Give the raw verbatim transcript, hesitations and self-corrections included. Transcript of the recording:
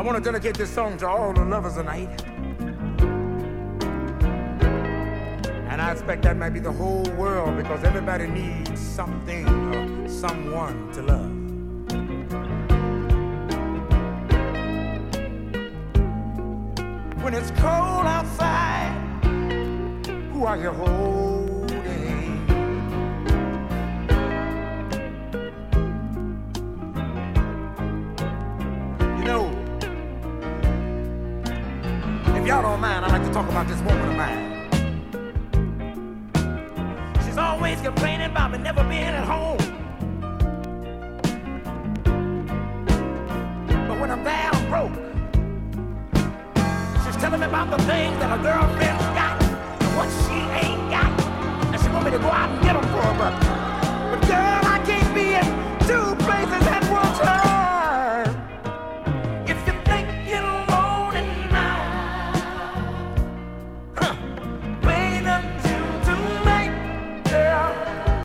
want to dedicate this song to all the lovers tonight. And I expect that might be the whole world, because everybody needs something or someone to love. When it's cold outside, who are you holding? You know, if y'all don't mind, I'd like to talk about this woman of mine. She's always complaining about me never being at home. But when I'm there, I'm broke. She's telling me about the things that her girlfriend's got and what she ain't got. And she want me to go out and get them for her, but